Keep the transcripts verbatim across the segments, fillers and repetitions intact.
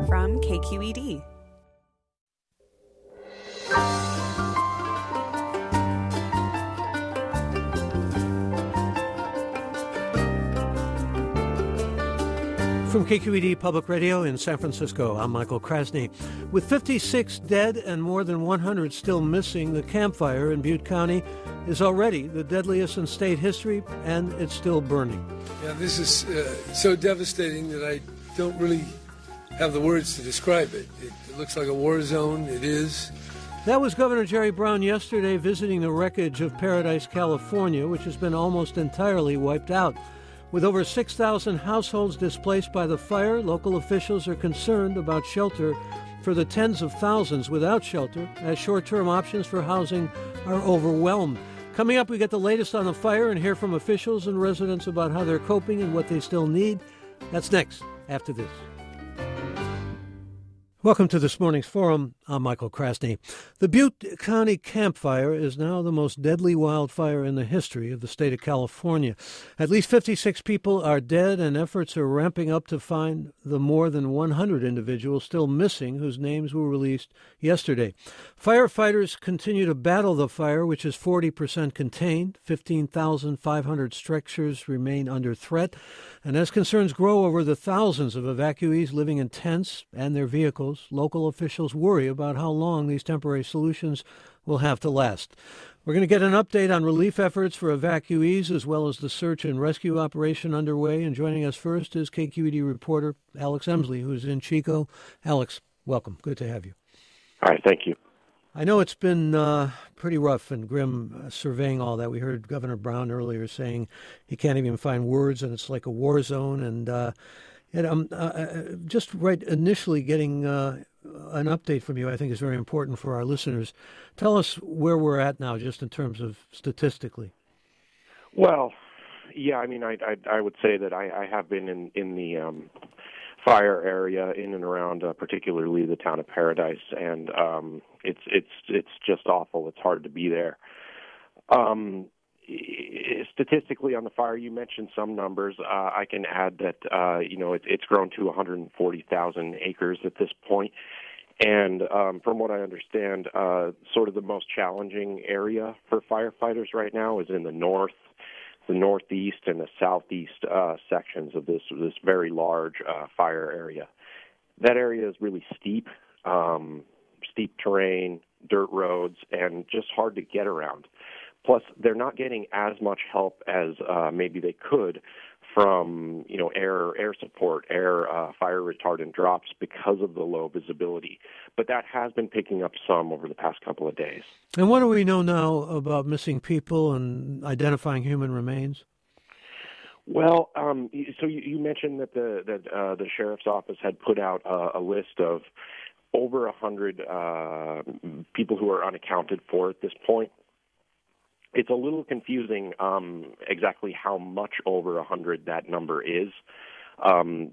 from K Q E D. From K Q E D Public Radio in San Francisco, I'm Michael Krasny. With fifty-six dead and more than one hundred still missing, the Camp Fire in Butte County is already the deadliest in state history, and it's still burning. Yeah, this is uh, so devastating that I don't really have the words to describe it. It, it looks like a war zone. It is. That was Governor Jerry Brown yesterday visiting the wreckage of Paradise, California, which has been almost entirely wiped out. With over six thousand households displaced by the fire, local officials are concerned about shelter for the tens of thousands without shelter, as short-term options for housing are overwhelmed. Coming up, we get the latest on the fire and hear from officials and residents about how they're coping and what they still need. That's next, after this. Welcome to this morning's forum. I'm Michael Krasny. The Butte County Camp Fire is now the most deadly wildfire in the history of the state of California. At least fifty-six people are dead, and efforts are ramping up to find the more than one hundred individuals still missing whose names were released yesterday. Firefighters continue to battle the fire, which is forty percent contained. fifteen thousand five hundred structures remain under threat. And as concerns grow over the thousands of evacuees living in tents and their vehicles, local officials worry about how long these temporary solutions will have to last. We're going to get an update on relief efforts for evacuees as well as the search and rescue operation underway. And joining us first is K Q E D reporter Alex Emsley, who's in Chico. Alex, welcome. Good to have you. All right, thank you. I know it's been uh, pretty rough and grim uh, surveying all that. We heard Governor Brown earlier saying he can't even find words and it's like a war zone. And, uh, and um, uh, just right initially getting uh, an update from you, I think, is very important for our listeners. Tell us where we're at now, just in terms of statistically. Well, yeah, I mean, I I, I would say that I, I have been in, in the um, fire area in and around uh, particularly the town of Paradise, and um, it's it's it's just awful. It's hard to be there. Um, statistically on the fire, you mentioned some numbers. Uh, I can add that uh, you know it, it's grown to one hundred forty thousand acres at this point, and um, from what I understand, uh, sort of the most challenging area for firefighters right now is in the north, the northeast, and the southeast uh, sections of this this very large uh, fire area. That area is really steep, um, steep terrain, dirt roads, and just hard to get around. Plus, they're not getting as much help as uh, maybe they could from, you know, air air support, air uh, fire retardant drops because of the low visibility. But that has been picking up some over the past couple of days. And what do we know now about missing people and identifying human remains? Well, um, so you, you mentioned that the that uh, the sheriff's office had put out uh, a list of over a hundred uh, people who are unaccounted for at this point. It's a little confusing um, exactly how much over one hundred that number is. Um,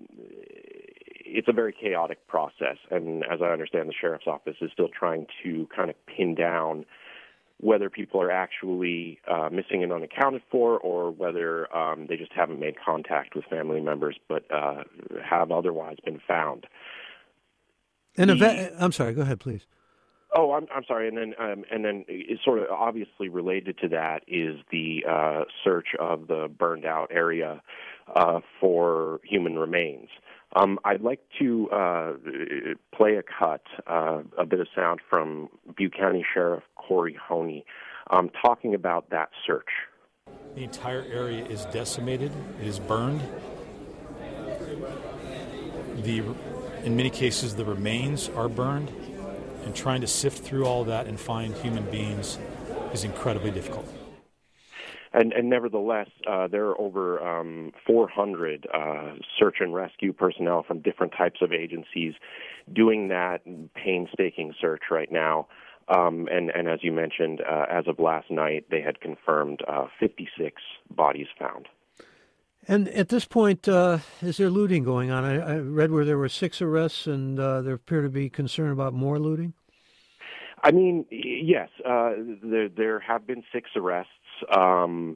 it's a very chaotic process, and as I understand, the sheriff's office is still trying to kind of pin down whether people are actually uh, missing and unaccounted for, or whether um, they just haven't made contact with family members but uh, have otherwise been found. And the, eva- I'm sorry, go ahead, please. Oh, I'm I'm sorry, and then um, and then it's sort of obviously related to that is the uh, search of the burned out area uh, for human remains. Um, I'd like to uh, play a cut, uh, a bit of sound from Butte County Sheriff Corey Honey, um, talking about that search. The entire area is decimated. It is burned. The in many cases the remains are burned. And trying to sift through all that and find human beings is incredibly difficult. And, and nevertheless, uh, there are over um, four hundred uh, search and rescue personnel from different types of agencies doing that painstaking search right now. Um, and, and as you mentioned, uh, as of last night, they had confirmed uh, fifty-six bodies found. And at this point, uh, is there looting going on? I, I read where there were six arrests, and uh, there appear to be concern about more looting. I mean, yes, uh, there, there have been six arrests. Um,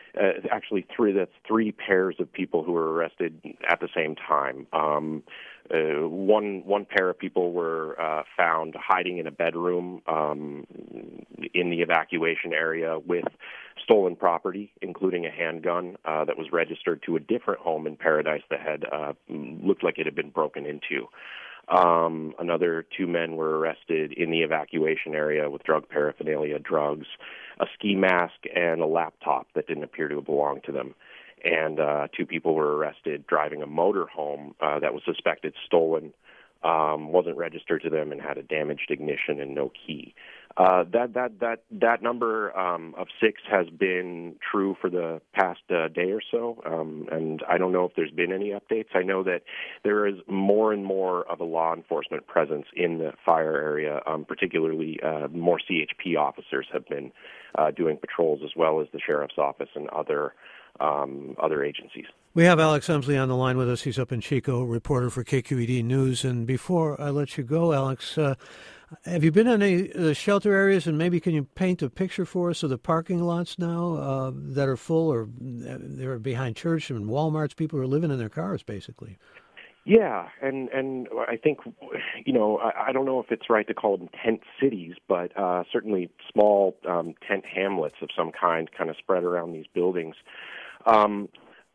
uh, actually three. That's three pairs of people who were arrested at the same time. Um, uh, one one pair of people were uh, found hiding in a bedroom um, in the evacuation area with stolen property, including a handgun uh, that was registered to a different home in Paradise that had uh, looked like it had been broken into. Um, another two men were arrested in the evacuation area with drug paraphernalia, drugs, a ski mask, and a laptop that didn't appear to belong to them. And uh, two people were arrested driving a motorhome uh, that was suspected stolen, um, wasn't registered to them, and had a damaged ignition and no key. Uh, that that that that number um, of six has been true for the past uh, day or so, um, and I don't know if there's been any updates. I know that there is more and more of a law enforcement presence in the fire area, um, particularly uh, more C H P officers have been uh, doing patrols, as well as the sheriff's office and other um, other agencies. We have Alex Emslie on the line with us. He's up in Chico, reporter for K Q E D News. And before I let you go, Alex, uh, have you been in any uh, shelter areas, and maybe can you paint a picture for us of the parking lots now uh, that are full, or they're behind church and Walmarts? People are living in their cars, basically. Yeah, and, and I think, you know, I, I don't know if it's right to call them tent cities, but uh, certainly small um, tent hamlets of some kind kind of spread around these buildings. Um,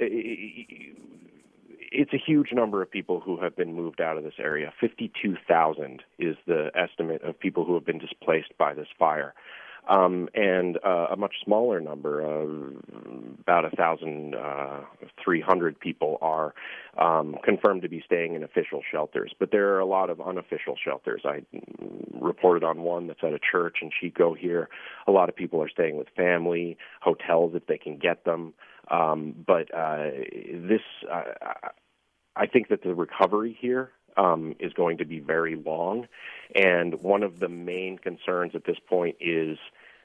it's a huge number of people who have been moved out of this area. fifty-two thousand is the estimate of people who have been displaced by this fire. Um, and uh, a much smaller number, uh, about one thousand three hundred people, are um, confirmed to be staying in official shelters. But there are a lot of unofficial shelters. I reported on one that's at a church in Chico here. A lot of people are staying with family, hotels if they can get them. Um, but uh, this, uh, I think that the recovery here Um, is going to be very long, and one of the main concerns at this point is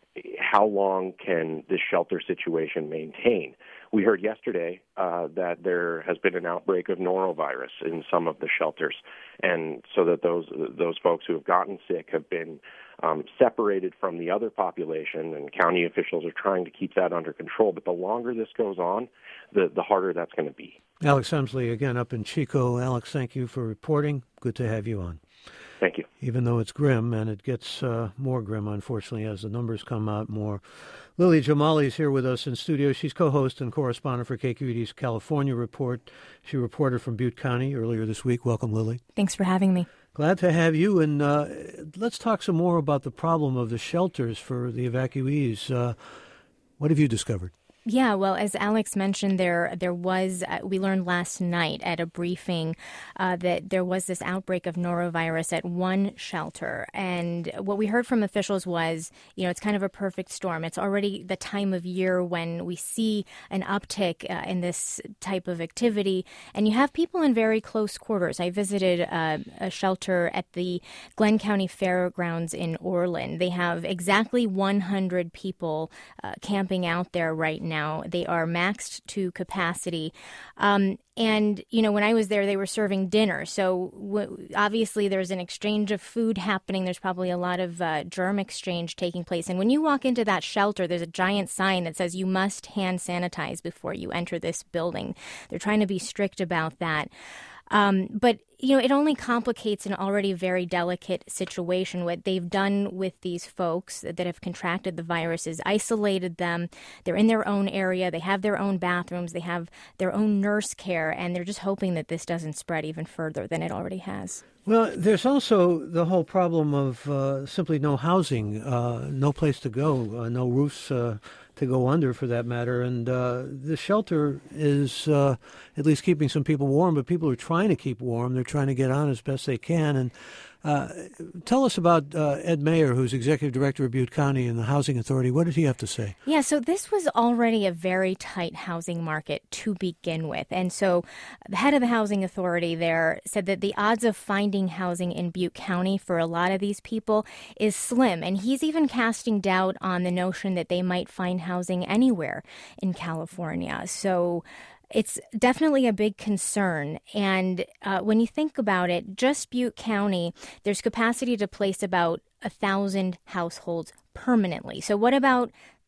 how long can this shelter situation maintain? We heard yesterday uh, that there has been an outbreak of norovirus in some of the shelters, and so that those those folks who have gotten sick have been um, separated from the other population, and county officials are trying to keep that under control. But the longer this goes on, the, the harder that's going to be. Alex Emslie, again, up in Chico. Alex, thank you for reporting. Good to have you on. Thank you. Even though it's grim, and it gets uh, more grim, unfortunately, as the numbers come out more. Lily Jamali is here with us in studio. She's co-host and correspondent for K Q E D's California Report. She reported from Butte County earlier this week. Welcome, Lily. Thanks for having me. Glad to have you. And uh, let's talk some more about the problem of the shelters for the evacuees. Uh, what have you discovered? Yeah, well, as Alex mentioned, there there was, uh, we learned last night at a briefing uh, that there was this outbreak of norovirus at one shelter. And what we heard from officials was, you know, it's kind of a perfect storm. It's already the time of year when we see an uptick uh, in this type of activity. And you have people in very close quarters. I visited uh, a shelter at the Glenn County Fairgrounds in Orland. They have exactly one hundred people uh, camping out there right now. Now. They are maxed to capacity. Um, and, you know, when I was there, they were serving dinner. So w- obviously there's an exchange of food happening. There's probably a lot of uh, germ exchange taking place. And when you walk into that shelter, there's a giant sign that says you must hand sanitize before you enter this building. They're trying to be strict about that. Um, but, you know, it only complicates an already very delicate situation. What they've done with these folks that have contracted the virus is isolated them. They're in their own area. They have their own bathrooms. They have their own nurse care. And they're just hoping that this doesn't spread even further than it already has. Well, there's also the whole problem of uh, simply no housing, uh, no place to go, uh, no roofs uh, to go under, for that matter. And uh, the shelter is uh, at least keeping some people warm, but people are trying to keep warm. They're trying to get on as best they can. And uh, tell us about uh, Ed Mayer, who's executive director of Butte County and the Housing Authority. What did he have to say? Yeah, so this was already a very tight housing market to begin with. And so the head of the Housing Authority there said that the odds of finding housing in Butte County for a lot of these people is slim. And he's even casting doubt on the notion that they might find housing anywhere in California. So it's definitely a big concern. And uh, when you think about it, just Butte County, there's capacity to place about a thousand households permanently. So what about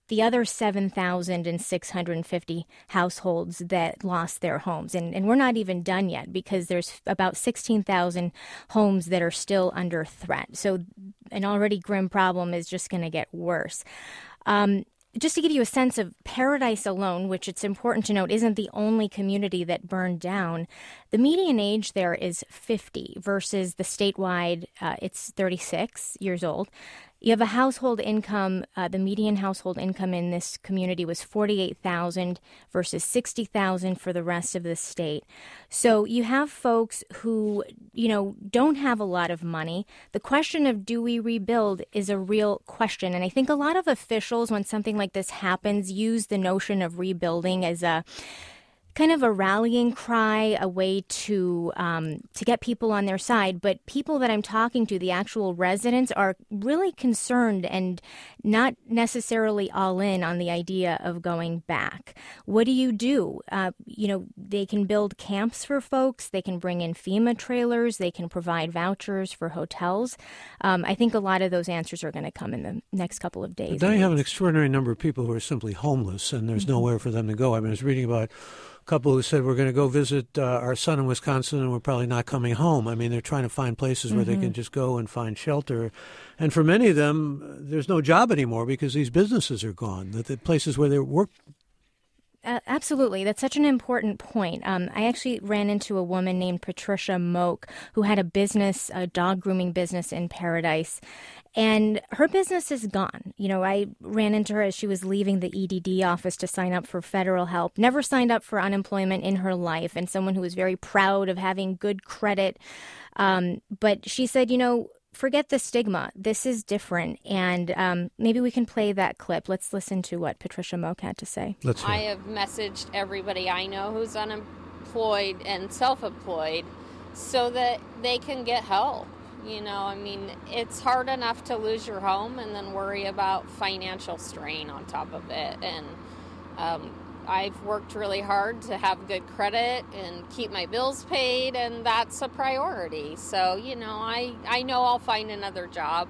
the other seven thousand six hundred fifty households that lost their homes. And, and we're not even done yet because there's about sixteen thousand homes that are still under threat. So an already grim problem is just going to get worse. Um, Just to give you a sense of Paradise alone, which it's important to note isn't the only community that burned down, the median age there is fifty versus the statewide, uh, it's thirty-six years old. You have a household income, uh, the median household income in this community was forty-eight thousand dollars versus sixty thousand dollars for the rest of the state. So you have folks who, you know, don't have a lot of money. The question of do we rebuild is a real question. And I think a lot of officials, when something like this happens, use the notion of rebuilding as a kind of a rallying cry, a way to um, to get people on their side. But people that I'm talking to, the actual residents, are really concerned and not necessarily all in on the idea of going back. What do you do? Uh, you know, they can build camps for folks. They can bring in FEMA trailers. They can provide vouchers for hotels. Um, I think a lot of those answers are going to come in the next couple of days. But now you have an extraordinary number of people who are simply homeless, and there's mm-hmm. nowhere for them to go. I mean, I was reading about couple who said we're going to go visit uh, our son in Wisconsin and we're probably not coming home. I mean, they're trying to find places where mm-hmm. they can just go and find shelter. And for many of them, there's no job anymore because these businesses are gone, the, the places where they work. Uh, absolutely. That's such an important point. Um, I actually ran into a woman named Patricia Moak who had a business, a dog grooming business in Paradise, and her business is gone. You know, I ran into her as she was leaving the E D D office to sign up for federal help, never signed up for unemployment in her life, and someone who was very proud of having good credit. Um, but she said, you know, forget the stigma. This is different. And um, maybe we can play that clip. Let's listen to what Patricia Moak had to say. Let's hear. I have messaged everybody I know who's unemployed and self-employed so that they can get help. You know, I mean, it's hard enough to lose your home and then worry about financial strain on top of it. And um, I've worked really hard to have good credit and keep my bills paid, and that's a priority. So, you know, I, I know I'll find another job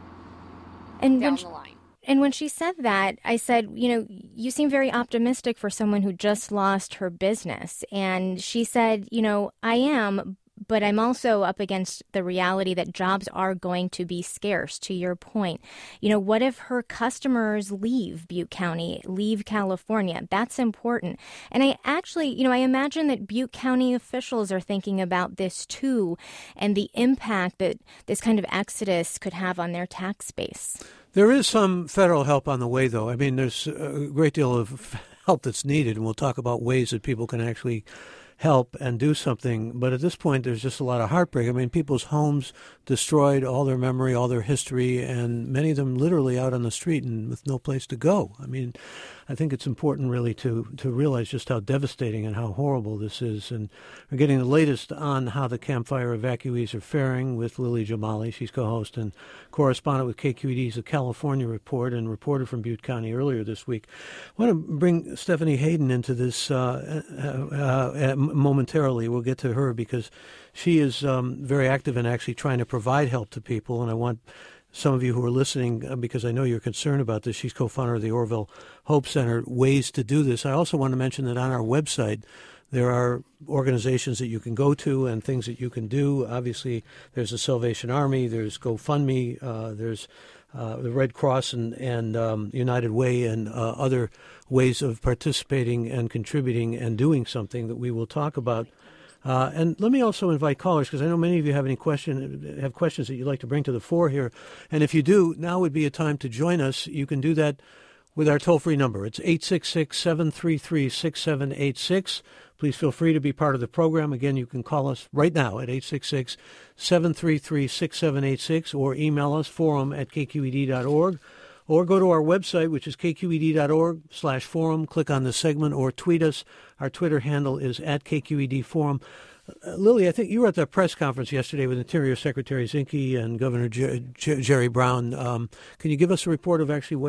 and down she, the line. And when she said that, I said, you know, you seem very optimistic for someone who just lost her business. And she said, you know, I am, but I'm also up against the reality that jobs are going to be scarce, to your point. You know, what if her customers leave Butte County, leave California? That's important. And I actually, you know, I imagine that Butte County officials are thinking about this too, and the impact that this kind of exodus could have on their tax base. There is some federal help on the way, though. I mean, there's a great deal of help that's needed, and we'll talk about ways that people can actually help and do something. But at this point, there's just a lot of heartbreak. I mean, people's homes destroyed, all their memory, all their history, and many of them literally out on the street and with no place to go. I mean, I think it's important really to, to realize just how devastating and how horrible this is. And we're getting the latest on how the Camp Fire evacuees are faring with Lily Jamali. She's co-host and correspondent with K Q E D's The California Report and reported from Butte County earlier this week. I want to bring Stephanie Hayden into this uh, uh, uh, momentarily. We'll get to her because she is um, very active in actually trying to provide help to people. And I want some of you who are listening, uh, because I know you're concerned about this, she's co-founder of the Orville Hope Center, ways to do this. I also want to mention that on our website, there are organizations that you can go to and things that you can do. Obviously, there's the Salvation Army, there's GoFundMe, uh, there's uh, the Red Cross and, and um, United Way and uh, other ways of participating and contributing and doing something that we will talk about. Uh, and let me also invite callers, because I know many of you have any question, have questions that you'd like to bring to the fore here. And if you do, now would be a time to join us. You can do that with our toll-free number. It's eight six six, seven three three, six seven eight six. Please feel free to be part of the program. Again, you can call us right now at eight six six, seven three three, six seven eight six or email us, forum at k q e d dot org. Or go to our website, which is k q e d dot org slash forum. Click on the segment or tweet us. Our Twitter handle is at K Q E D Forum. Uh, Lily, I think you were at the press conference yesterday with Interior Secretary Zinke and Governor Jer- Jer- Jerry Brown. Um, can you give us a report of actually what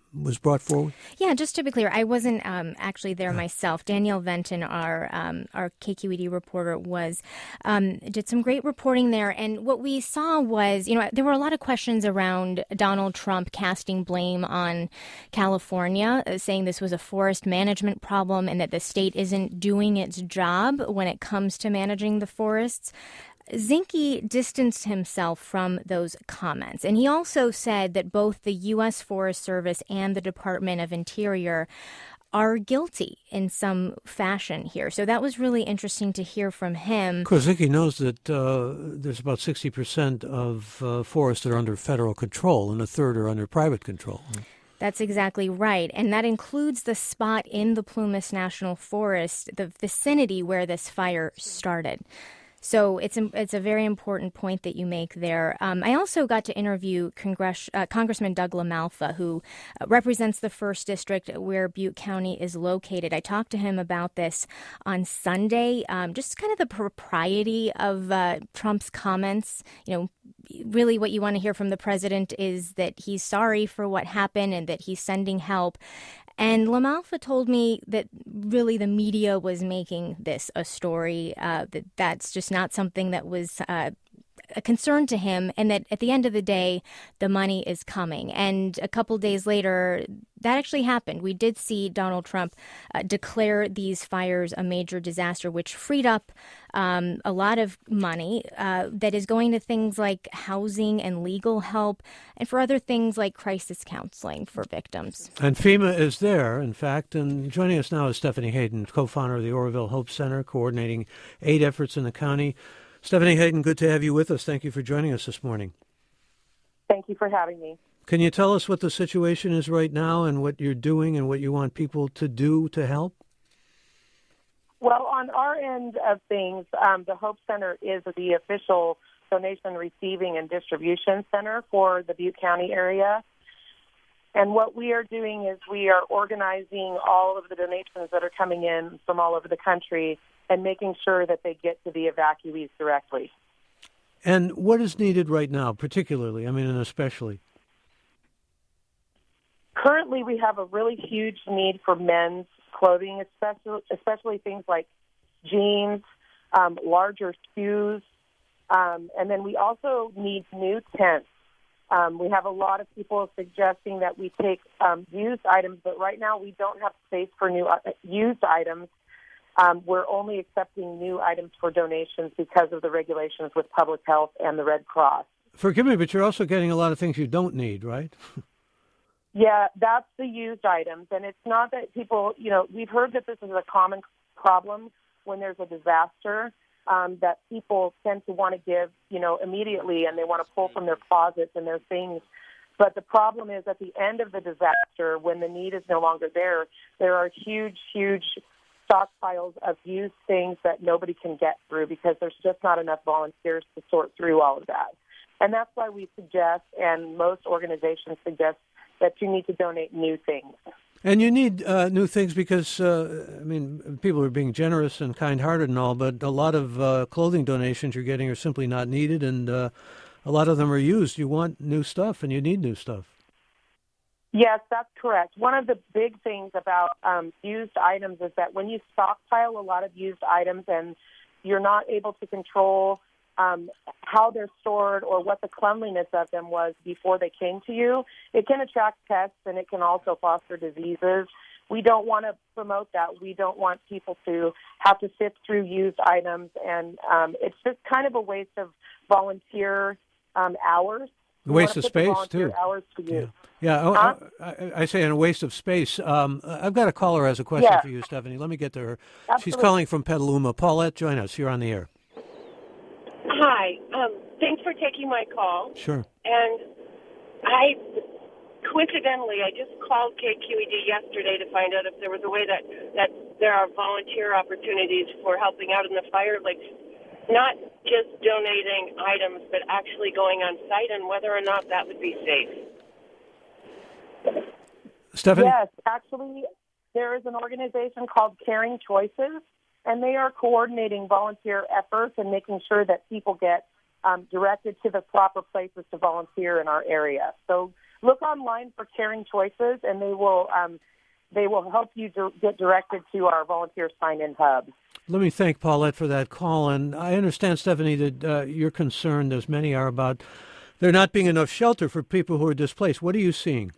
was brought forward? Yeah, just to be clear, I wasn't um, actually there myself. Danielle Venton, our um, our K Q E D reporter, was um, did some great reporting there. And what we saw was, you know, there were a lot of questions around Donald Trump casting blame on California, uh, saying this was a forest management problem and that the state isn't doing its job when it comes to managing the forests. Zinke distanced himself from those comments, and he also said that both the U S Forest Service and the Department of Interior are guilty in some fashion here. So that was really interesting to hear from him. Of course, Zinke knows that uh, there's about sixty percent of uh, forests that are under federal control, and a third are under private control. That's exactly right. And that includes the spot in the Plumas National Forest, the vicinity where this fire started. So it's a, it's a very important point that you make there. Um, I also got to interview Congress, uh, Congressman Doug LaMalfa, who uh, represents the first district where Butte County is located. I talked to him about this on Sunday, um, just kind of the propriety of uh, Trump's comments. You know, really what you want to hear from the president is that he's sorry for what happened and that he's sending help. And LaMalfa told me that really the media was making this a story, uh, that that's just not something that was uh, a concern to him, and that at the end of the day, the money is coming. And a couple days later, that actually happened. We did see Donald Trump uh, declare these fires a major disaster, which freed up um, a lot of money uh, that is going to things like housing and legal help, and for other things like crisis counseling for victims. And FEMA is there, in fact. And joining us now is Stephanie Hayden, co-founder of the Oroville Hope Center, coordinating aid efforts in the county. Stephanie Hayden, good to have you with us. Thank you for joining us this morning. Thank you for having me. Can you tell us what the situation is right now and what you're doing and what you want people to do to help? Well, on our end of things, um, the Hope Center is the official donation receiving and distribution center for the Butte County area. And what we are doing is we are organizing all of the donations that are coming in from all over the country and making sure that they get to the evacuees directly. And what is needed right now, particularly, I mean, and especially? Currently, we have a really huge need for men's clothing, especially, especially things like jeans, um, larger shoes, um, and then we also need new tents. Um, we have a lot of people suggesting that we take um, used items, but right now we don't have space for new uh, used items. Um, we're only accepting new items for donations because of the regulations with public health and the Red Cross. Forgive me, but you're also getting a lot of things you don't need, right? Yeah, that's the used items. And it's not that people, you know, we've heard that this is a common problem when there's a disaster, um, that people tend to want to give, you know, immediately, and they want to pull from their closets and their things. But the problem is at the end of the disaster, when the need is no longer there, there are huge, huge stockpiles of used things that nobody can get through because there's just not enough volunteers to sort through all of that. And that's why we suggest, and most organizations suggest, that you need to donate new things. And you need uh, new things because, uh, I mean, people are being generous and kind-hearted and all, but a lot of uh, clothing donations you're getting are simply not needed, and uh, a lot of them are used. You want new stuff, and you need new stuff. Yes, that's correct. One of the big things about um, used items is that when you stockpile a lot of used items and you're not able to control um, how they're stored or what the cleanliness of them was before they came to you, it can attract pests and it can also foster diseases. We don't want to promote that. We don't want people to have to sift through used items, and um, it's just kind of a waste of volunteer um, hours. A waste of space, too. Hours to use. Yeah, yeah. Huh? I, I say in a waste of space. Um, I've got a caller who has a question yeah. for you, Stephanie. Let me get to her. Absolutely. She's calling from Petaluma. Paulette, join us. You're on the air. Hi. Um, thanks for taking my call. Sure. And I, coincidentally, I just called K Q E D yesterday to find out if there was a way that, that there are volunteer opportunities for helping out in the fire, like not just donating items, but actually going on site, and whether or not that would be safe. Stephanie? Yes, actually, there is an organization called Caring Choices, and they are coordinating volunteer efforts and making sure that people get um, directed to the proper places to volunteer in our area. So look online for Caring Choices, and they will um, they will help you to get directed to our volunteer sign-in hub. Let me thank Paulette for that call. And I understand, Stephanie, that uh, you're concerned, as many are, about there not being enough shelter for people who are displaced. What are you seeing?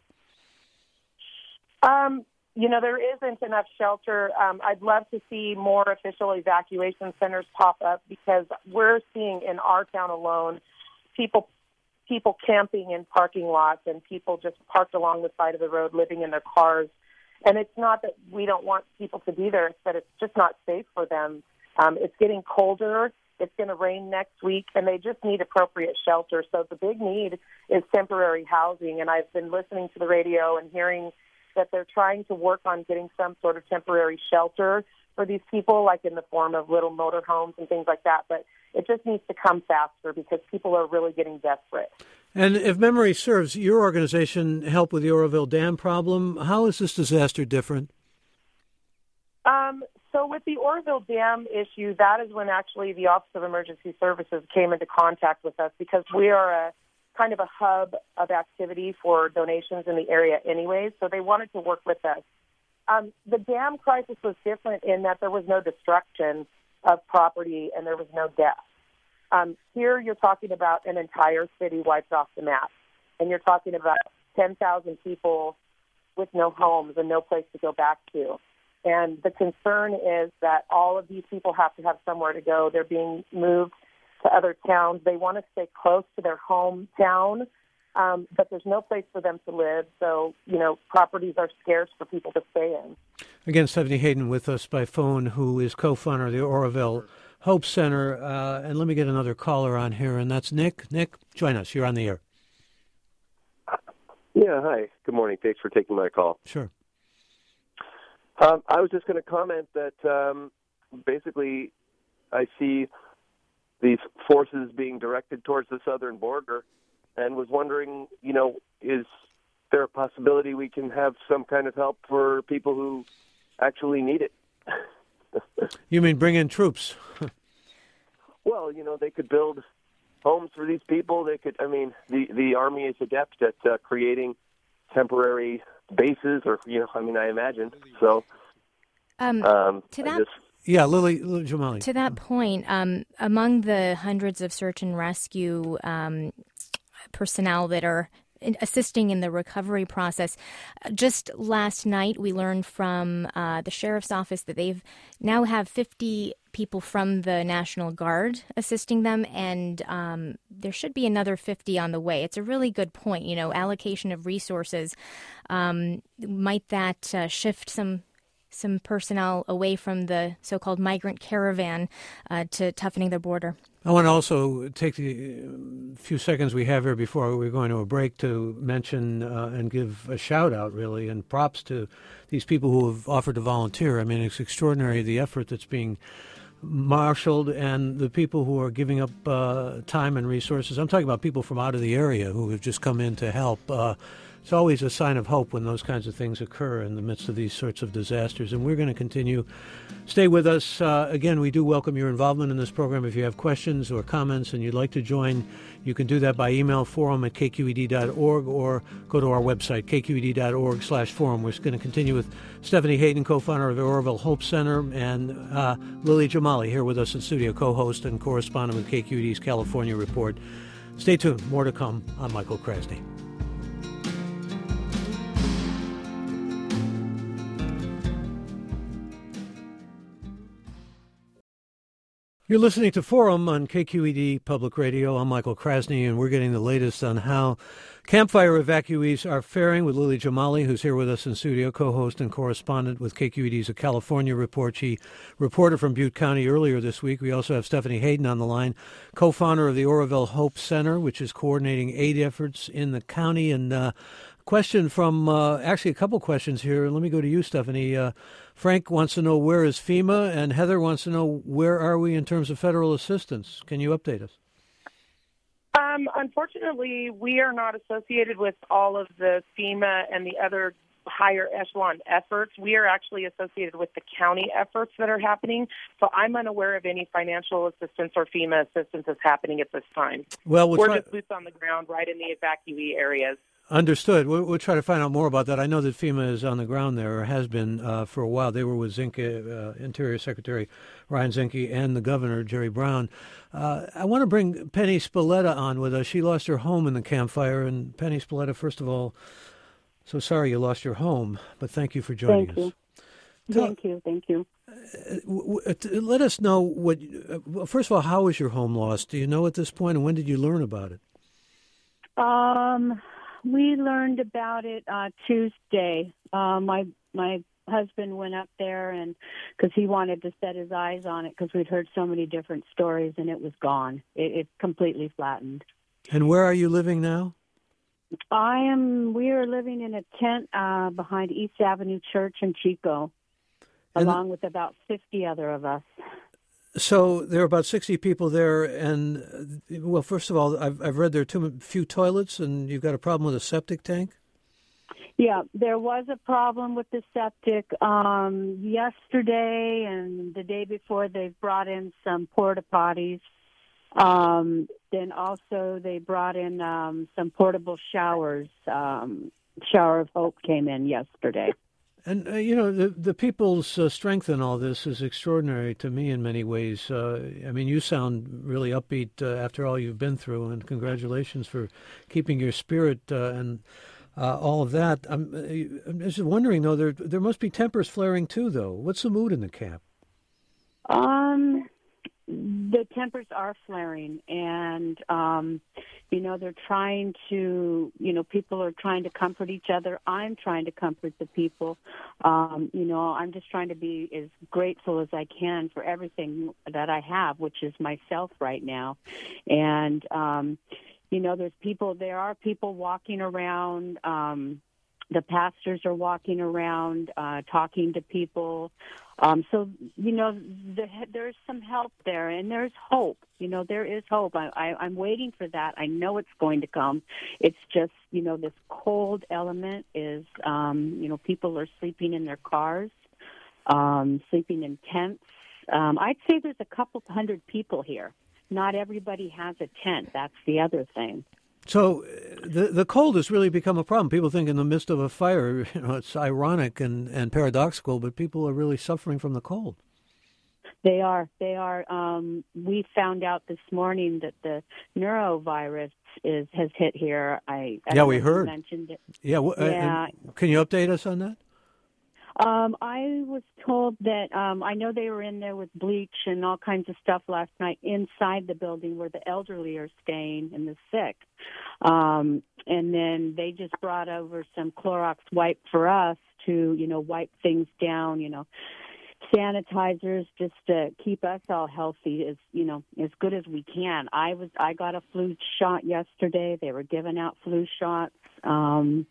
Um, you know, there isn't enough shelter. Um, I'd love to see more official evacuation centers pop up, because we're seeing in our town alone people people camping in parking lots and people just parked along the side of the road living in their cars. And it's not that we don't want people to be there, it's that it's just not safe for them. Um, it's getting colder. It's going to rain next week, and they just need appropriate shelter. So the big need is temporary housing. And I've been listening to the radio and hearing that they're trying to work on getting some sort of temporary shelter for these people, like in the form of little motorhomes and things like that. But it just needs to come faster, because people are really getting desperate. And if memory serves, your organization helped with the Oroville Dam problem. How is this disaster different? Um, so with the Oroville Dam issue, that is when actually the Office of Emergency Services came into contact with us, because we are a kind of a hub of activity for donations in the area anyways, so they wanted to work with us. Um, the dam crisis was different in that there was no destruction of property and there was no death. Um, here you're talking about an entire city wiped off the map, and you're talking about ten thousand people with no homes and no place to go back to. And the concern is that all of these people have to have somewhere to go. They're being moved to other towns. They want to stay close to their hometown, um, but there's no place for them to live. So, you know, properties are scarce for people to stay in. Again, Stephanie Hayden with us by phone, who is co-founder of the Oroville Hope Center. Uh, and let me get another caller on here, and that's Nick. Nick, join us. You're on the air. Yeah, hi. Good morning. Thanks for taking my call. Sure. Um, I was just going to comment that um, basically I see these forces being directed towards the southern border, and was wondering, you know, is there a possibility we can have some kind of help for people who actually need it? You mean bring in troops? Well, you know, they could build homes for these people. They could, I mean, the, the Army is adept at uh, creating temporary bases, or, you know, I mean, I imagine. So, um, um, to that, just, yeah, Lily, Lily Jamali. To that point, um, among the hundreds of search and rescue um, personnel that are assisting in the recovery process, just last night we learned from uh, the sheriff's office that they've now have fifty people from the National Guard assisting them, and um, there should be another fifty on the way. It's a really good point, you know, allocation of resources. Um, might that uh, shift some some personnel away from the so-called migrant caravan uh, to toughening the border? I want to also take the few seconds we have here before we're going to a break to mention uh, and give a shout out, really, and props to these people who have offered to volunteer. I mean, it's extraordinary the effort that's being marshaled and the people who are giving up uh, time and resources. I'm talking about people from out of the area who have just come in to help. Uh, It's always a sign of hope when those kinds of things occur in the midst of these sorts of disasters. And we're going to continue. Stay with us. Uh, again, we do welcome your involvement in this program. If you have questions or comments and you'd like to join, you can do that by email, forum at k q e d dot org, or go to our website, k q e d dot org slash forum. We're going to continue with Stephanie Hayden, co-founder of the Oroville Hope Center, and uh, Lily Jamali here with us in studio, co-host and correspondent with K Q E D's California Report. Stay tuned. More to come. I'm Michael Krasny. You're listening to Forum on K Q E D Public Radio. I'm Michael Krasny, and we're getting the latest on how campfire evacuees are faring with Lily Jamali, who's here with us in studio, co-host and correspondent with K Q E D's A California Report. She reported from Butte County earlier this week. We also have Stephanie Hayden on the line, co-founder of the Oroville Hope Center, which is coordinating aid efforts in the county. And uh, question from, uh, actually a couple questions here. Let me go to you, Stephanie. Uh, Frank wants to know, where is FEMA? And Heather wants to know, where are we in terms of federal assistance? Can you update us? Um, unfortunately, we are not associated with all of the FEMA and the other higher echelon efforts. We are actually associated with the county efforts that are happening. So I'm unaware of any financial assistance or FEMA assistance that's happening at this time. Well, we'll we're try- just boots on the ground right in the evacuee areas. Understood. We'll, we'll try to find out more about that. I know that FEMA is on the ground there, or has been uh, for a while. They were with Zinke, uh, Interior Secretary Ryan Zinke, and the Governor, Jerry Brown. Uh, I want to bring Penny Spalletta on with us. She lost her home in the Camp Fire. And Penny Spalletta, first of all, so sorry you lost your home, but thank you for joining thank us. You. Tell, thank you. Thank you. Uh, w- w- let us know what. Uh, well, first of all, how was your home lost? Do you know at this point, and when did you learn about it? Um, we learned about it uh, Tuesday. Uh, my my husband went up there, and because he wanted to set his eyes on it, because we'd heard so many different stories, and it was gone. It, it completely flattened. And where are you living now? I am. We are living in a tent uh, behind East Avenue Church in Chico, and along with about fifty other of us. So there are about sixty people there, and well, first of all, I've I've read there are too few toilets, and you've got a problem with a septic tank. Yeah, there was a problem with the septic um, yesterday, and the day before they brought in some porta potties. Um, then also they brought in um, some portable showers. Um, Shower of Hope came in yesterday. And, uh, you know, the the people's uh, strength in all this is extraordinary to me in many ways. Uh, I mean, you sound really upbeat uh, after all you've been through, and congratulations for keeping your spirit uh, and uh, all of that. I'm, I'm just wondering, though, there there must be tempers flaring too, though. What's the mood in the camp? Um, the tempers are flaring, and, um, you know, they're trying to, you know, people are trying to comfort each other. I'm trying to comfort the people. Um, you know, I'm just trying to be as grateful as I can for everything that I have, which is myself right now. And, um, you know, there's people, there are people walking around, um, the pastors are walking around, uh, talking to people. Um, so, you know, the, there's some help there, and there's hope. You know, there is hope. I, I, I'm waiting for that. I know it's going to come. It's just, you know, this cold element is, um, you know, people are sleeping in their cars, um, sleeping in tents. Um, I'd say there's a couple hundred people here. Not everybody has a tent. That's the other thing. So the the cold has really become a problem. People think in the midst of a fire, you know, it's ironic and, and paradoxical, but people are really suffering from the cold. They are. They are. Um, we found out this morning that the neurovirus is has hit here. I, I yeah, we heard. Mentioned it. Yeah. yeah. Uh, can you update us on that? Um, I was told that um, I know they were in there with bleach and all kinds of stuff last night inside the building where the elderly are staying and the sick. Um, and then they just brought over some Clorox wipe for us to, you know, wipe things down, you know, sanitizers just to keep us all healthy as, you know, as good as we can. I was I got a flu shot yesterday. They were giving out flu shots. Um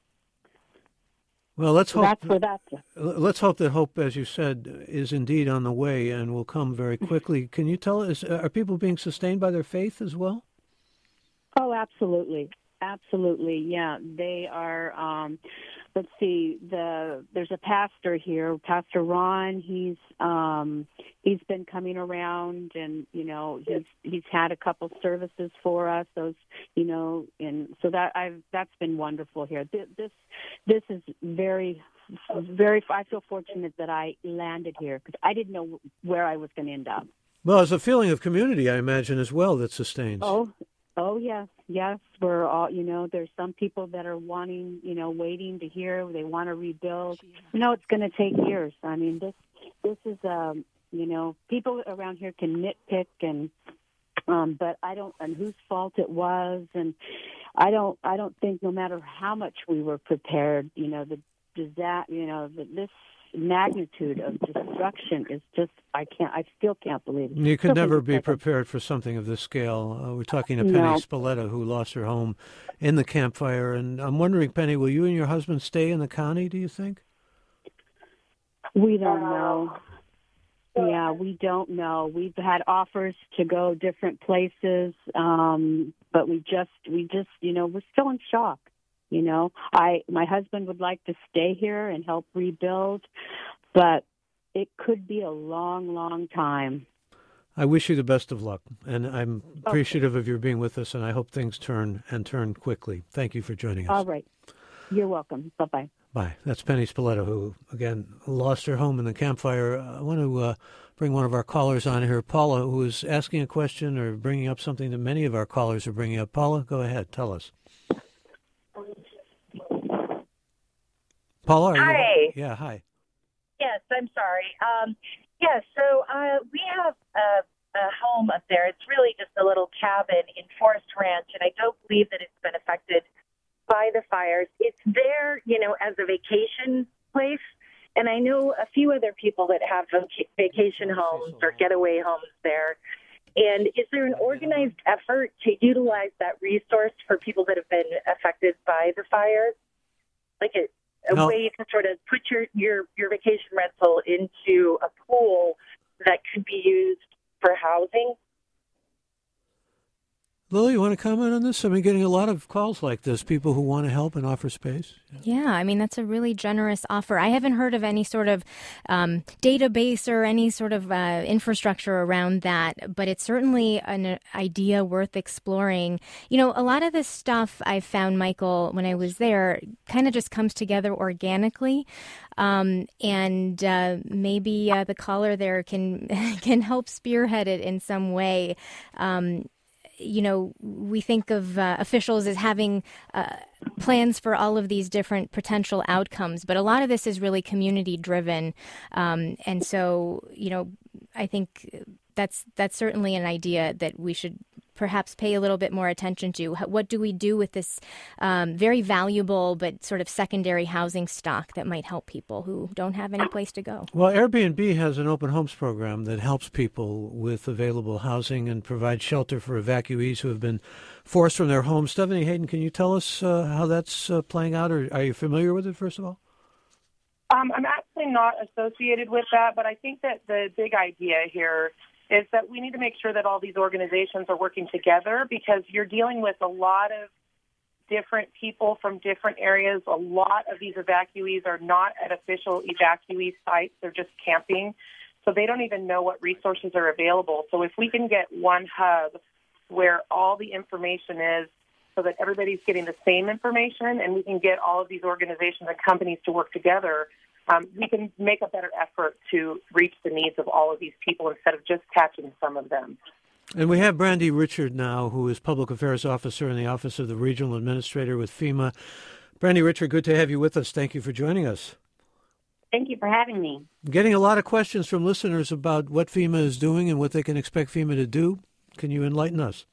Well, let's hope. That's where that's. Let's hope that hope, as you said, is indeed on the way and will come very quickly. Can you tell us, are people being sustained by their faith as well? Oh, absolutely, absolutely. Yeah, they are. Um, let's see. The there's a pastor here, Pastor Ron. He's um, he's been coming around, and you know he's he's had a couple services for us. Those, you know, and so that I've that's been wonderful here. This this, this is very. Very, I feel fortunate that I landed here because I didn't know where I was going to end up. Well, it's a feeling of community, I imagine, as well, that sustains. Oh, oh yes, yes. We're all, you know, there's some people that are wanting, you know, waiting to hear. They want to rebuild. You know, it's going to take years. I mean, this, this is, um, you know, people around here can nitpick and, um, but I don't, and whose fault it was, and I don't, I don't think no matter how much we were prepared, you know, the Does that, you know, the, this magnitude of destruction is just, I can't, I still can't believe it. You could Still never think be it's like prepared for something of this scale. Uh, we're talking to Penny No. Spalletta, who lost her home in the Camp Fire. And I'm wondering, Penny, will you and your husband stay in the county, do you think? We don't know. Yeah, we don't know. We've had offers to go different places, um, but we just, we just, you know, we're still in shock. You know, I my husband would like to stay here and help rebuild, but it could be a long, long time. I wish you the best of luck, and I'm appreciative okay. of your being with us, and I hope things turn and turn quickly. Thank you for joining us. All right. You're welcome. Bye-bye. Bye. That's Penny Spoleto, who, again, lost her home in the Camp Fire. I want to uh, bring one of our callers on here, Paula, who is asking a question or bringing up something that many of our callers are bringing up. Paula, go ahead. Tell us. Paula, are hi. You... Yeah, hi. Yes, I'm sorry. Um, yes, so uh, we have a, a home up there. It's really just a little cabin in Forest Ranch, and I don't believe that it's been affected by the fires. It's there, you know, as a vacation place, and I know a few other people that have vacation homes or getaway homes there. And is there an organized effort to utilize that resource for people that have been affected by the fires? Like a A no. way to sort of put your, your, your vacation rental into a pool that could be used for housing? Lily, you want to comment on this? I've been getting a lot of calls like this, people who want to help and offer space. Yeah, I mean, that's a really generous offer. I haven't heard of any sort of um, database or any sort of uh, infrastructure around that, but it's certainly an idea worth exploring. You know, a lot of this stuff I found, Michael, when I was there, kind of just comes together organically. Um, and uh, maybe uh, the caller there can can help spearhead it in some way. Um, you know, we think of uh, officials as having uh, plans for all of these different potential outcomes, but a lot of this is really community driven. Um, and so, you know, I think that's that's certainly an idea that we should perhaps pay a little bit more attention to. What do we do with this um, very valuable but sort of secondary housing stock that might help people who don't have any place to go? Well, Airbnb has an open homes program that helps people with available housing and provides shelter for evacuees who have been forced from their homes. Stephanie Hayden, can you tell us uh, how that's uh, playing out, or are you familiar with it, first of all? Um, I'm actually not associated with that, but I think that the big idea here is that we need to make sure that all these organizations are working together, because you're dealing with a lot of different people from different areas. A lot of these evacuees are not at official evacuee sites. They're just camping, so they don't even know what resources are available. So if we can get one hub where all the information is so that everybody's getting the same information, and we can get all of these organizations and companies to work together, Um, we can make a better effort to reach the needs of all of these people instead of just catching some of them. And we have Brandy Richard now, who is Public Affairs Officer in the Office of the Regional Administrator with FEMA. Brandy Richard, good to have you with us. Thank you for joining us. Thank you for having me. Getting a lot of questions from listeners about what FEMA is doing and what they can expect FEMA to do. Can you enlighten us?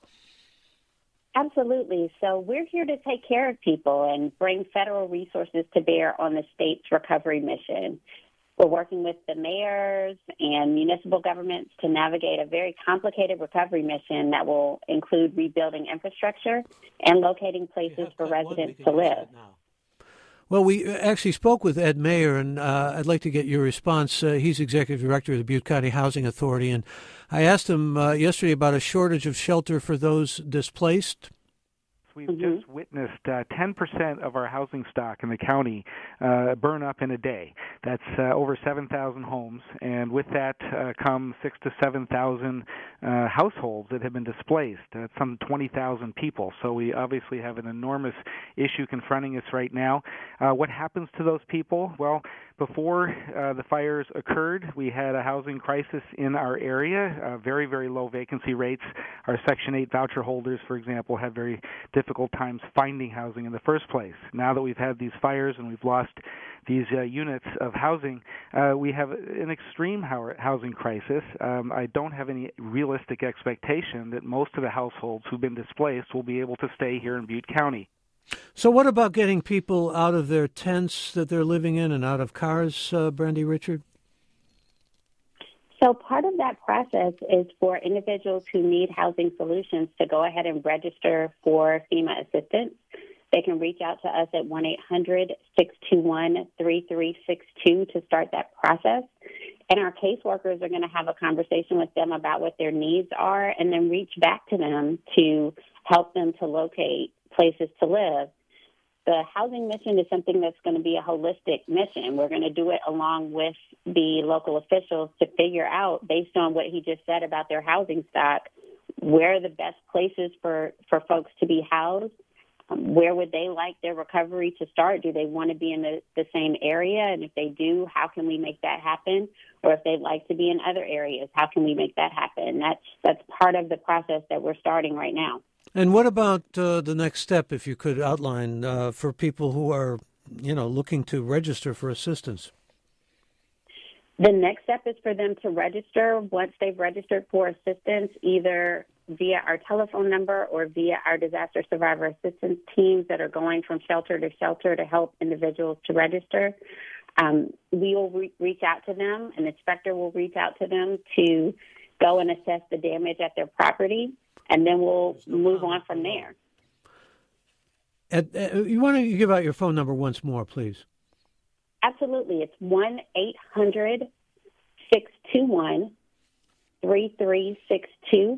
Absolutely. So we're here to take care of people and bring federal resources to bear on the state's recovery mission. We're working with the mayors and municipal governments to navigate a very complicated recovery mission that will include rebuilding infrastructure and locating places for residents to live. Well, we actually spoke with Ed Mayer, and uh, I'd like to get your response. Uh, he's Executive Director of the Butte County Housing Authority, and I asked him uh, yesterday about a shortage of shelter for those displaced. We've mm-hmm. just witnessed uh, ten percent of our housing stock in the county uh, burn up in a day. That's uh, over seven thousand homes, and with that uh, come six to seven thousand uh, households that have been displaced. That's some twenty thousand people. So we obviously have an enormous issue confronting us right now. Uh, what happens to those people? Well, before uh, the fires occurred, we had a housing crisis in our area, uh, very, very low vacancy rates. Our Section eight voucher holders, for example, had very difficult times finding housing in the first place. Now that we've had these fires and we've lost these uh, units of housing, uh, we have an extreme housing crisis. Um, I don't have any realistic expectation that most of the households who've been displaced will be able to stay here in Butte County. So what about getting people out of their tents that they're living in and out of cars, uh, Brandy Richard? So part of that process is for individuals who need housing solutions to go ahead and register for FEMA assistance. They can reach out to us at one eight hundred six two one three three six two to start that process. And our caseworkers are going to have a conversation with them about what their needs are and then reach back to them to help them to locate places to live. the housing mission is something that's going to be a holistic mission. We're going to do it along with the local officials to figure out, based on what he just said about their housing stock, where are the best places for, for folks to be housed. Um, where would they like their recovery to start? Do they want to be in the, the same area? And if they do, how can we make that happen? Or if they'd like to be in other areas, how can we make that happen? That's that's part of the process that we're starting right now. And what about uh, the next step, if you could outline, uh, for people who are, you know, looking to register for assistance? The next step is for them to register. Once they've registered for assistance, either via our telephone number or via our disaster survivor assistance teams that are going from shelter to shelter to help individuals to register. Um, we will re- reach out to them. An inspector will reach out to them to go and assess the damage at their property, and then we'll move on from there. At, uh, you want to give out your phone number once more, please? Absolutely. It's one eight hundred six two one three three six two.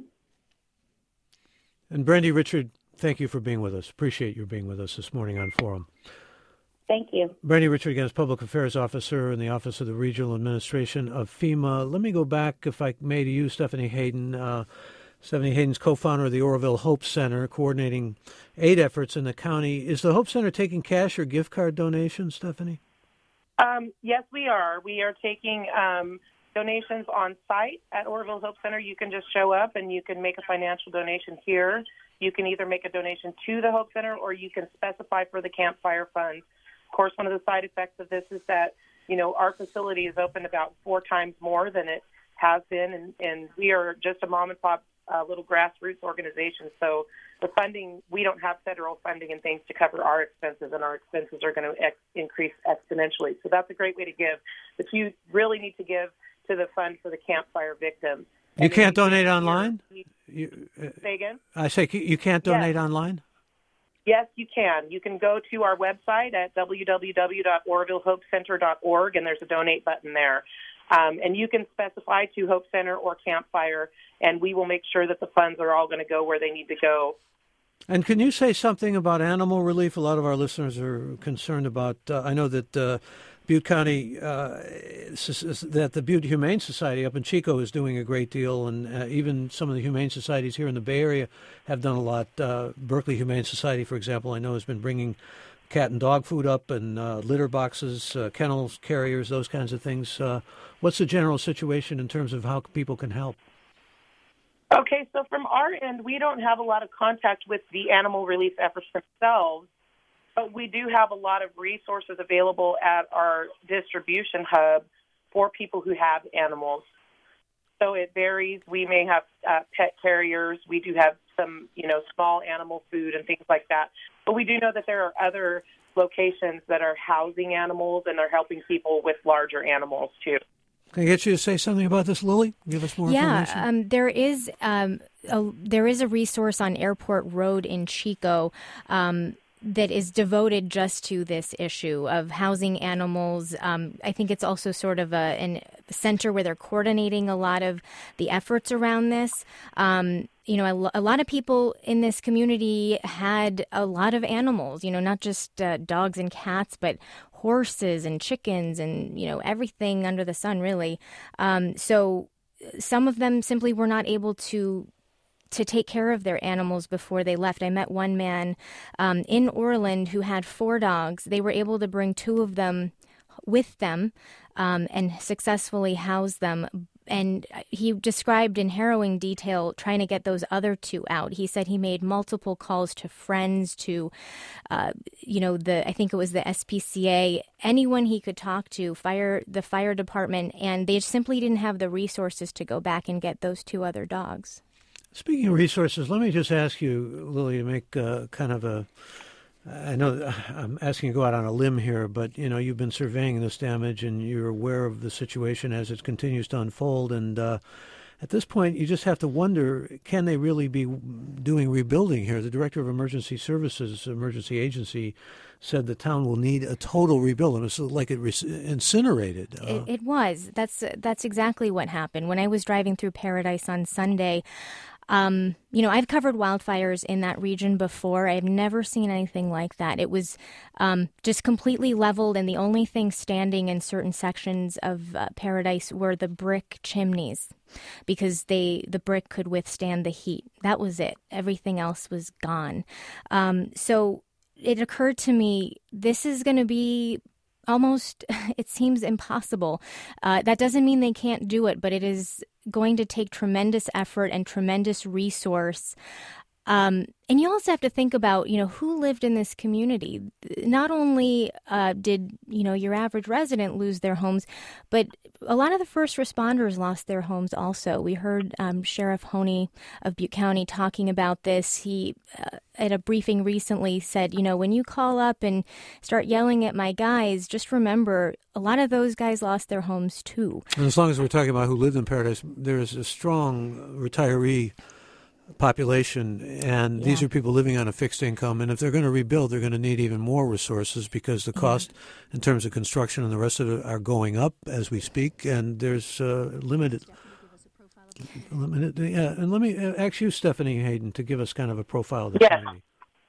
And Brandy Richard, thank you for being with us. Appreciate you being with us this morning on Forum. Thank you. Brandy Richard, again, is Public Affairs Officer in the Office of the Regional Administration of FEMA. Let me go back, if I may, to you, Stephanie Hayden. Uh, Stephanie Hayden's co-founder of the Oroville Hope Center, coordinating aid efforts in the county. Is the Hope Center taking cash or gift card donations, Stephanie? Um, yes, we are. We are taking um, donations on site at Oroville Hope Center. You can just show up and you can make a financial donation here. You can either make a donation to the Hope Center or you can specify for the Camp Fire Fund. Of course, one of the side effects of this is that, you know, our facility is open about four times more than it has been, and, and we are just a mom and pop uh, little grassroots organization. So the funding, we don't have federal funding and things to cover our expenses, and our expenses are going to ex- increase exponentially. So that's a great way to give. But you really need to give to the fund for the Camp Fire victims. You and can't donate online? You, uh, say again? I say you can't donate yes. online? Yes, you can. You can go to our website at w w w dot oroville hope center dot org, and there's a donate button there. Um, and you can specify to Hope Center or Camp Fire, and we will make sure that the funds are all going to go where they need to go. And can you say something about animal relief? A lot of our listeners are concerned about, uh, I know that uh, Butte County, uh, that the Butte Humane Society up in Chico is doing a great deal, and uh, even some of the humane societies here in the Bay Area have done a lot. Uh, Berkeley Humane Society, for example, I know has been bringing cat and dog food up, and uh, litter boxes, uh, kennels, carriers, those kinds of things. Uh, what's the general situation in terms of how people can help? Okay, so from our end, we don't have a lot of contact with the animal relief efforts themselves, but we do have a lot of resources available at our distribution hub for people who have animals. So it varies. We may have uh, pet carriers. We do have some, you know, small animal food and things like that. But we do know that there are other locations that are housing animals and are helping people with larger animals, too. Can I get you to say something about this, Lily? Give us more yeah, information. Yeah, um, there is um, a, there is a resource on Airport Road in Chico um, that is devoted just to this issue of housing animals. Um, I think it's also sort of a an center where they're coordinating a lot of the efforts around this. Um, you know, a, a lot of people in this community had a lot of animals, you know, not just uh, dogs and cats, but horses and chickens and, you know, everything under the sun, really. Um, so some of them simply were not able to to take care of their animals before they left. I met one man um, in Orland who had four dogs. They were able to bring two of them with them um, and successfully house them. And he described in harrowing detail trying to get those other two out. He said he made multiple calls to friends, to, uh, you know, the I think it was the S P C A, anyone he could talk to, fire the fire department, and they simply didn't have the resources to go back and get those two other dogs. Speaking of resources, let me just ask you, Lily, to make uh, kind of a, I know I'm asking you to go out on a limb here, but, you know, you've been surveying this damage and you're aware of the situation as it continues to unfold. And uh, at this point, you just have to wonder, can they really be doing rebuilding here? The Director of Emergency Services, Emergency Agency, said the town will need a total rebuild. It was like it was incinerated. Uh, it, it was. That's, that's exactly what happened. When I was driving through Paradise on Sunday, Um, you know, I've covered wildfires in that region before. I've never seen anything like that. It was um, just completely leveled, and the only thing standing in certain sections of uh, Paradise were the brick chimneys, because they the brick could withstand the heat. That was it. Everything else was gone. Um, so it occurred to me, this is going to be almost, it seems impossible. Uh, that doesn't mean they can't do it, but it is going to take tremendous effort and tremendous resource. Um, and you also have to think about, you know, who lived in this community. Not only uh, did, you know, your average resident lose their homes, but a lot of the first responders lost their homes also. We heard um, Sheriff Honey of Butte County talking about this. He, uh, at a briefing recently, said, you know, when you call up and start yelling at my guys, just remember a lot of those guys lost their homes too. And as long as we're talking about who lived in Paradise, there's a strong retiree population, and yeah. these are people living on a fixed income, and if they're going to rebuild, they're going to need even more resources, because the cost mm-hmm. in terms of construction and the rest of it are going up as we speak, and there's uh, limited limited yeah and let me ask you, Stephanie Hayden, to give us kind of a profile of the yeah. community.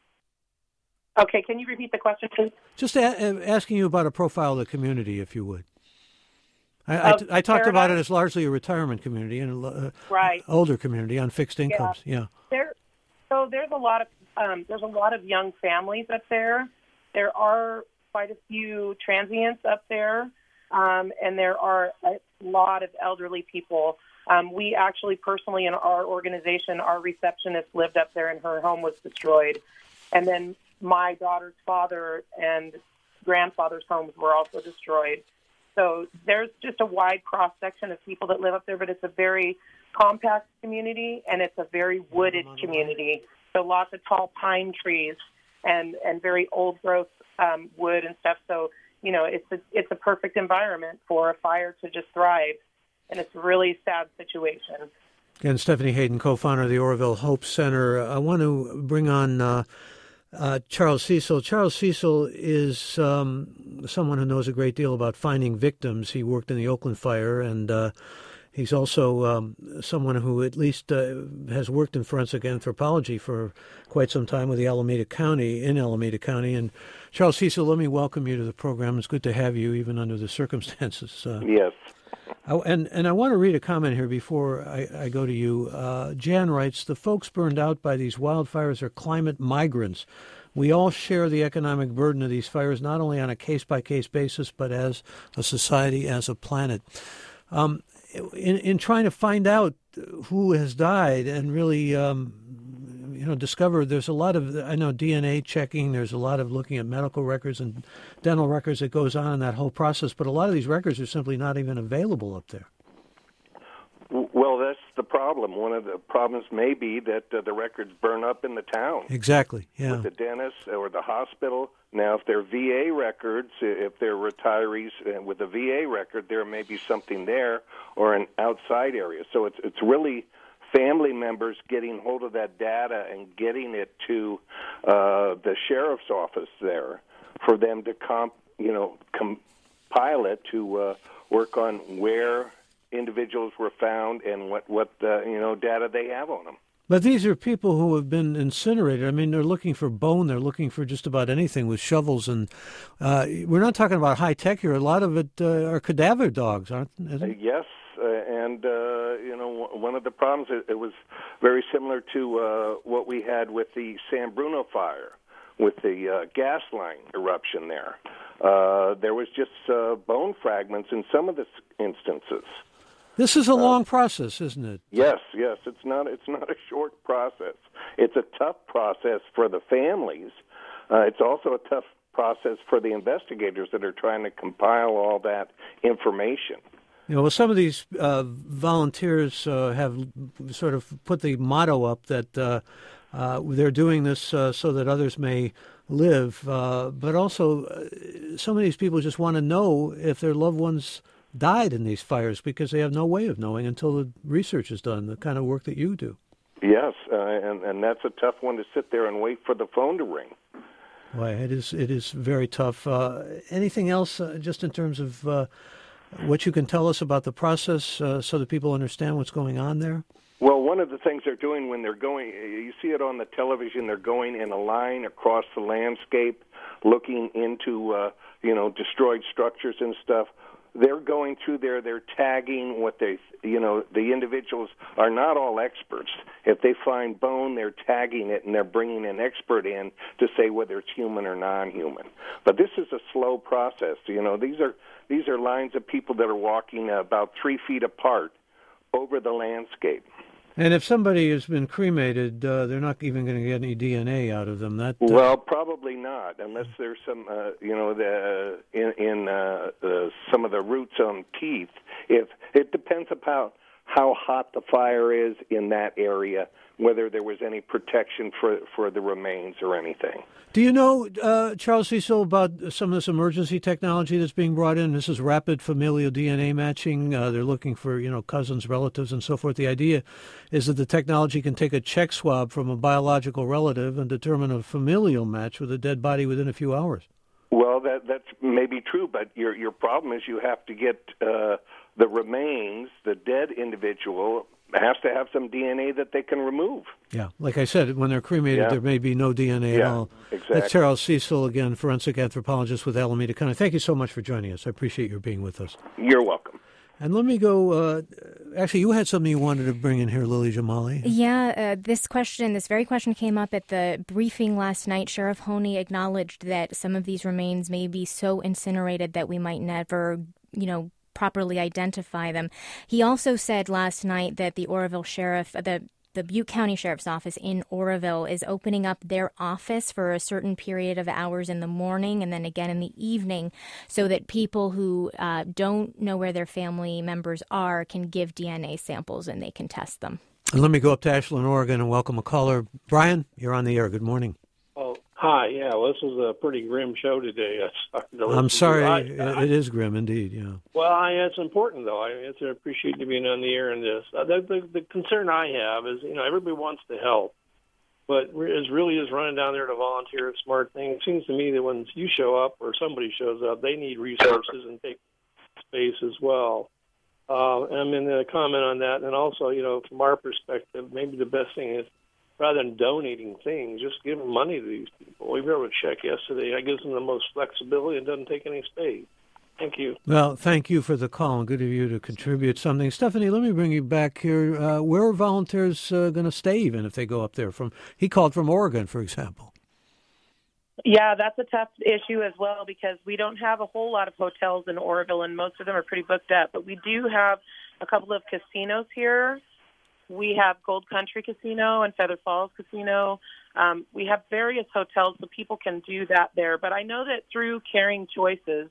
Okay, can you repeat the question, please? Just a- asking you about a profile of the community, if you would. I, I, I talked about it as largely a retirement community and a right. older community on fixed incomes. Yeah. yeah. There, so there's a lot of um, there's a lot of young families up there. There are quite a few transients up there, um, and there are a lot of elderly people. Um, we actually personally in our organization, our receptionist lived up there, and her home was destroyed. And then my daughter's father and grandfather's homes were also destroyed. So there's just a wide cross-section of people that live up there, but it's a very compact community, and it's a very wooded community. So lots of tall pine trees and, and very old-growth um, wood and stuff. So, you know, it's a, it's a perfect environment for a fire to just thrive, and it's a really sad situation. Again, Stephanie Hayden, co-founder of the Oroville Hope Center. I want to bring on Uh, Uh, Charles Cecil. Charles Cecil is um, someone who knows a great deal about finding victims. He worked in the Oakland fire, and uh, he's also um, someone who at least uh, has worked in forensic anthropology for quite some time with the Alameda County, in Alameda County. And Charles Cecil, let me welcome you to the program. It's good to have you, even under the circumstances. Uh, yes. I, and, and I want to read a comment here before I, I go to you. Uh, Jan writes, the folks burned out by these wildfires are climate migrants. We all share the economic burden of these fires, not only on a case-by-case basis, but as a society, as a planet. Um, in, in trying to find out who has died and really, um, you know, discover, there's a lot of, I know, D N A checking, there's a lot of looking at medical records and dental records that goes on in that whole process, but a lot of these records are simply not even available up there. Well, that's the problem. One of the problems may be that uh, the records burn up in the town. Exactly, yeah. With the dentist or the hospital. Now, if they're V A records, if they're retirees uh, with a V A record, there may be something there or an outside area. So it's it's really family members getting hold of that data and getting it to uh, the sheriff's office there for them to comp, you know, compile it to uh, work on where individuals were found and what what uh, you know data they have on them. But these are people who have been incinerated. I mean, they're looking for bone. They're looking for just about anything with shovels. And uh, we're not talking about high tech here. A lot of it uh, are cadaver dogs, aren't they? Uh, yes, uh, and uh, you know, one of the problems it, it was very similar to uh, what we had with the San Bruno fire, with the uh, gas line eruption there. Uh, there was just uh, bone fragments in some of the instances. This is a long uh, process, isn't it? Yes, yes. It's not. It's not a short process. It's a tough process for the families. Uh, it's also a tough process for the investigators that are trying to compile all that information. You know, well, some of these uh, volunteers uh, have sort of put the motto up that uh, uh, they're doing this uh, so that others may live, uh, but also uh, some of these people just want to know if their loved ones died in these fires because they have no way of knowing until the research is done, the kind of work that you do. Yes, uh, and, and that's a tough one to sit there and wait for the phone to ring. Why, it is it is very tough. Uh, anything else, uh, just in terms of uh, what you can tell us about the process uh, so that people understand what's going on there? Well, one of the things they're doing when they're going, you see it on the television, they're going in a line across the landscape, looking into, uh, you know, destroyed structures and stuff. They're going through there, they're tagging what they, you know, the individuals are not all experts. If they find bone, they're tagging it, and they're bringing an expert in to say whether it's human or non-human. But this is a slow process. You know, these are these are lines of people that are walking about three feet apart over the landscape. And if somebody has been cremated, uh, they're not even going to get any D N A out of them. That uh... well, probably not, unless there's some, uh, you know, the in, in uh, uh, some of the roots on teeth. If it depends upon how hot the fire is in that area, whether there was any protection for for the remains or anything. Do you know, uh, Charles Cecil, about some of this emergency technology that's being brought in? This is rapid familial D N A matching. Uh, they're looking for, you know, cousins, relatives, and so forth. The idea is that the technology can take a check swab from a biological relative and determine a familial match with a dead body within a few hours. Well, that that's maybe true, but your your problem is you have to get uh, the remains, the dead individual has to have some D N A that they can remove. Yeah, like I said, when they're cremated, yeah. there may be no D N A yeah, at all. Exactly. That's Charles Cecil, again, forensic anthropologist with Alameda County. Thank you so much for joining us. I appreciate your being with us. You're welcome. And let me go, uh, actually, you had something you wanted to bring in here, Lily Jamali. Yeah, uh, this question, this very question came up at the briefing last night. Sheriff Honey acknowledged that some of these remains may be so incinerated that we might never, you know, properly identify them. He also said last night that the Oroville Sheriff, the the Butte County Sheriff's Office in Oroville is opening up their office for a certain period of hours in the morning and then again in the evening so that people who uh, don't know where their family members are can give D N A samples and they can test them. And let me go up to Ashland, Oregon and welcome a caller. Brian, you're on the air. Good morning. Oh, hi. Yeah, well, this is a pretty grim show today. I'm sorry. I, I, it is grim indeed, yeah. Well, I, it's important, though. I, it's, I appreciate you being on the air in this. Uh, the, the, the concern I have is, you know, everybody wants to help, but it really is running down there to volunteer a smart thing. It seems to me that when you show up or somebody shows up, they need resources and take space as well. Uh, and I'm going to comment on that. And also, you know, from our perspective, maybe the best thing is, rather than donating things, just give money to these people. We wrote a check yesterday. That gives them the most flexibility and doesn't take any space. Thank you. Well, thank you for the call, and good of you to contribute something. Stephanie, let me bring you back here. Uh, where are volunteers uh, going to stay, even if they go up there? From He called from Oregon, for example. Yeah, that's a tough issue as well because we don't have a whole lot of hotels in Oroville, and most of them are pretty booked up. But we do have a couple of casinos here. We have Gold Country Casino and Feather Falls Casino. Um, we have various hotels, so people can do that there. But I know that through Caring Choices,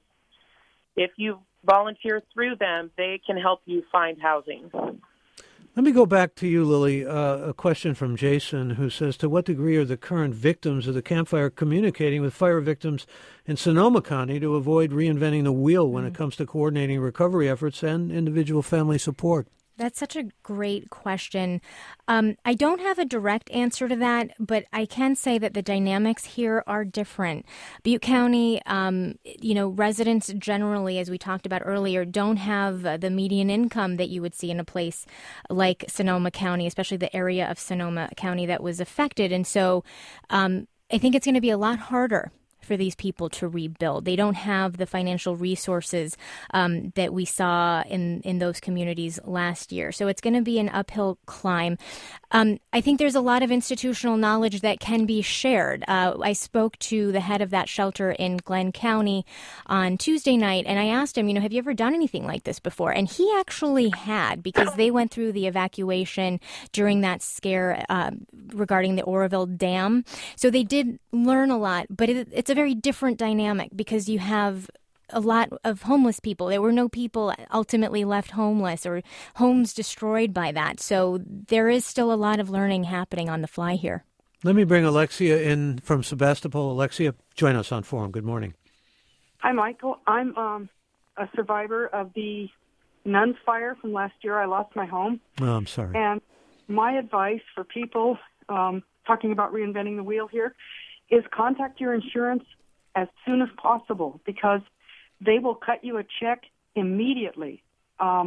if you volunteer through them, they can help you find housing. Let me go back to you, Lily. Uh, a question from Jason, who says, to what degree are the current victims of the Camp Fire communicating with fire victims in Sonoma County to avoid reinventing the wheel when it comes to coordinating recovery efforts and individual family support? That's such a great question. Um, I don't have a direct answer to that, but I can say that the dynamics here are different. Butte County, um, you know, residents generally, as we talked about earlier, don't have uh, the median income that you would see in a place like Sonoma County, especially the area of Sonoma County that was affected. And so um, I think it's going to be a lot harder for these people to rebuild. They don't have the financial resources um, that we saw in, in those communities last year. So it's going to be an uphill climb. Um, I think there's a lot of institutional knowledge that can be shared. Uh, I spoke to the head of that shelter in Glenn County on Tuesday night, and I asked him, you know, have you ever done anything like this before? And he actually had, because they went through the evacuation during that scare uh, regarding the Oroville Dam. So they did learn a lot, but it, it's a very different dynamic because you have a lot of homeless people. There were no people ultimately left homeless or homes destroyed by that. So there is still a lot of learning happening on the fly here. Let me bring Alexia in from Sebastopol. Alexia, join us on Forum. Good morning. Hi, Michael. I'm um, a survivor of the Nuns fire from last year. I lost my home. Oh, I'm sorry. And my advice for people um, talking about reinventing the wheel here is contact your insurance as soon as possible because they will cut you a check immediately. Um,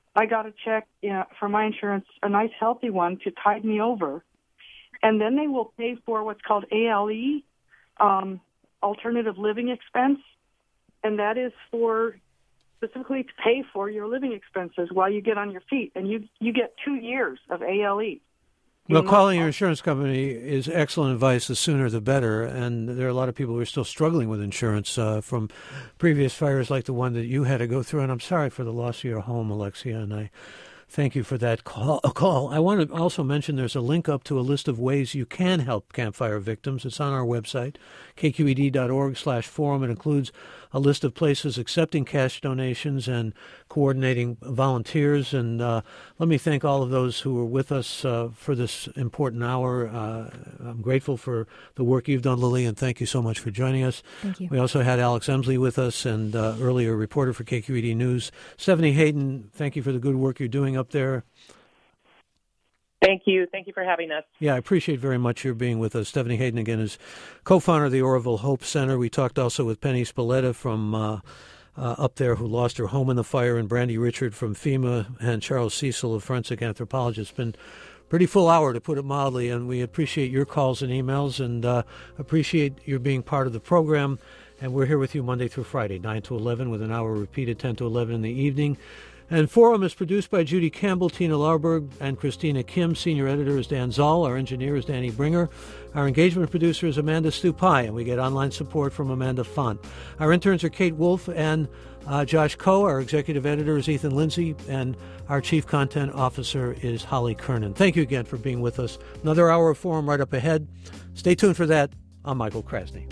I got a check you know, from my insurance, a nice healthy one, to tide me over. And then they will pay for what's called A L E, um, alternative living expense. And that is for specifically to pay for your living expenses while you get on your feet. And you, you get two years of A L E. Well, calling your insurance company is excellent advice. The sooner the better. And there are a lot of people who are still struggling with insurance uh, from previous fires like the one that you had to go through. And I'm sorry for the loss of your home, Alexia, and I thank you for that call. call. I want to also mention there's a link up to a list of ways you can help campfire victims. It's on our website, k q e d dot org slash forum. It includes a list of places accepting cash donations and coordinating volunteers. And uh, let me thank all of those who were with us uh, for this important hour. Uh, I'm grateful for the work you've done, Lily, and thank you so much for joining us. Thank you. We also had Alex Emsley with us, and uh, earlier reporter for K Q E D News. Stephanie Hayden, thank you for the good work you're doing up there. Thank you. Thank you for having us. Yeah, I appreciate very much your being with us. Stephanie Hayden, again, is co-founder of the Oroville Hope Center. We talked also with Penny Spalletta from uh, uh, up there, who lost her home in the fire, and Brandy Richard from FEMA, and Charles Cecil, a forensic anthropologist. It's been a pretty full hour, to put it mildly, and we appreciate your calls and emails, and uh, appreciate your being part of the program. And we're here with you Monday through Friday, nine to eleven, with an hour repeated ten to eleven in the evening. And Forum is produced by Judy Campbell, Tina Larberg, and Christina Kim. Senior editor is Dan Zoll. Our engineer is Danny Bringer. Our engagement producer is Amanda Stupai, and we get online support from Amanda Font. Our interns are Kate Wolf and uh, Josh Coe. Our executive editor is Ethan Lindsay, and our chief content officer is Holly Kernan. Thank you again for being with us. Another hour of Forum right up ahead. Stay tuned for that. I'm Michael Krasny.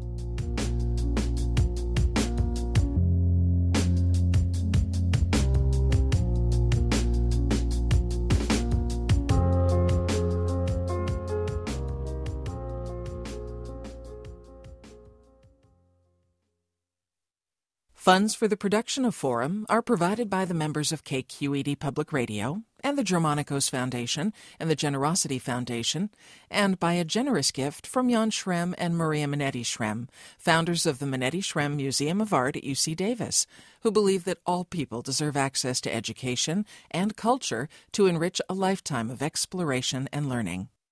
Funds for the production of Forum are provided by the members of K Q E D Public Radio and the Germanicos Foundation and the Generosity Foundation, and by a generous gift from Jan Schrem and Maria Minetti Schrem, founders of the Minetti Schrem Museum of Art at U C Davis, who believe that all people deserve access to education and culture to enrich a lifetime of exploration and learning.